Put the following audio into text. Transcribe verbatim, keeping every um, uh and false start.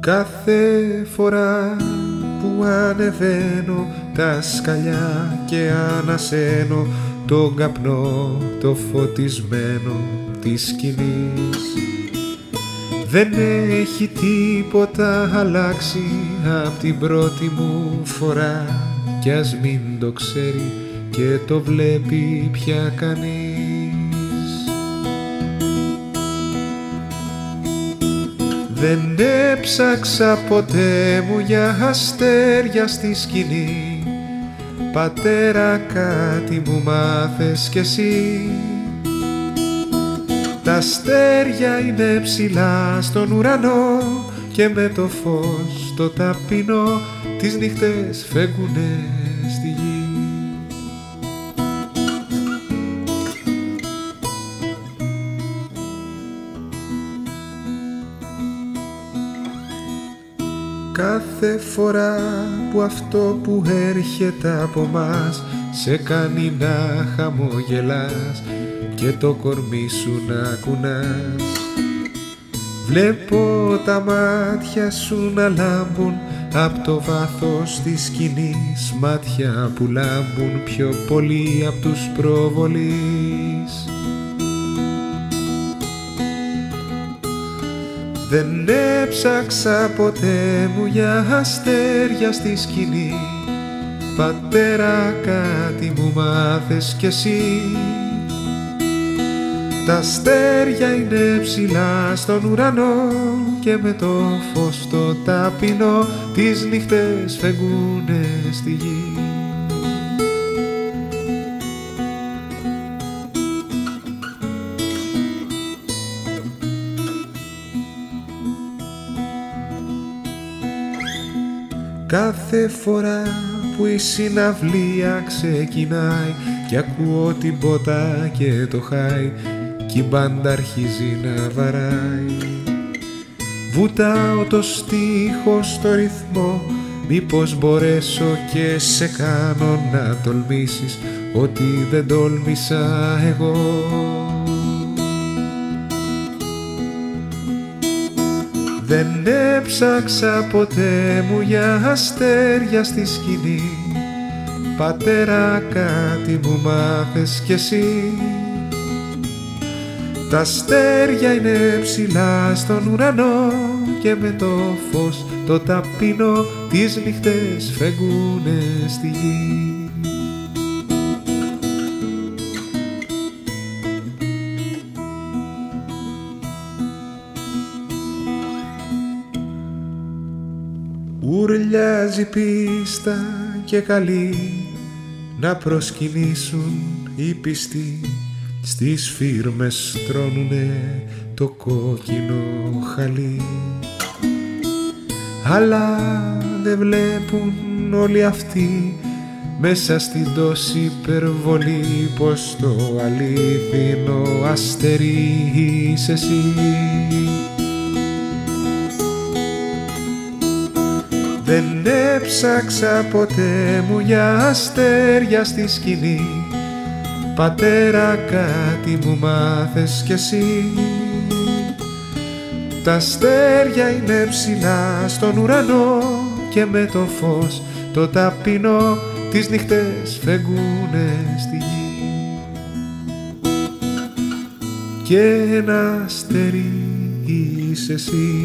Κάθε φορά που ανεβαίνω τα σκαλιά και ανασένω τον καπνό το φωτισμένο της σκηνής, δεν έχει τίποτα αλλάξει απ' την πρώτη μου φορά, κι ας μην το ξέρει και το βλέπει πια κανείς. Δεν έψαξα ποτέ μου για αστέρια στη σκηνή, πατέρα κάτι μου μάθες κι εσύ. Τα αστέρια είναι ψηλά στον ουρανό και με το φως το ταπεινό τις νύχτες φεύγουνε στη γη. Κάθε φορά που αυτό που έρχεται από μας σε κάνει να χαμογελάς και το κορμί σου να κουνάς, βλέπω τα μάτια σου να λάμπουν απ' το βάθος της σκηνής, μάτια που λάμπουν πιο πολύ απ' τους προβολείς. Δεν έψαξα ποτέ μου για αστέρια στη σκηνή, πατέρα κάτι μου μάθες κι εσύ. Τα αστέρια είναι ψηλά στον ουρανό και με το φως το ταπεινό τις νύχτες φεγγούνε στη γη. Κάθε φορά που η συναυλία ξεκινάει και ακούω την πότα και το χάι κι η μπάντα αρχίζει να βαράει, βουτάω το στίχο στο ρυθμό, μήπως μπορέσω και σε κάνω να τολμήσεις ότι δεν τόλμησα εγώ. Δεν έψαξα ποτέ μου για αστέρια στη σκηνή, πατέρα κάτι μου μάθες κι εσύ. Τα αστέρια είναι ψηλά στον ουρανό και με το φως το ταπεινό τις νύχτες φεγγούνε στη γη. Ουρλιάζει πίστα και καλή να προσκυνήσουν οι πιστοί, στις φίρμες τρώνουνε το κόκκινο χαλί, αλλά δεν βλέπουν όλοι αυτοί μέσα στην τόση υπερβολή πως το αλήθινο αστέρι είσαι εσύ. Δεν έψαξα ποτέ μου για αστέρια στη σκηνή, πατέρα κάτι μου μάθες κι εσύ. Τα αστέρια είναι ψηλά στον ουρανό και με το φως το ταπεινό τις νύχτες φεγγούνε στη γη. Και ένα αστέρι είσαι εσύ.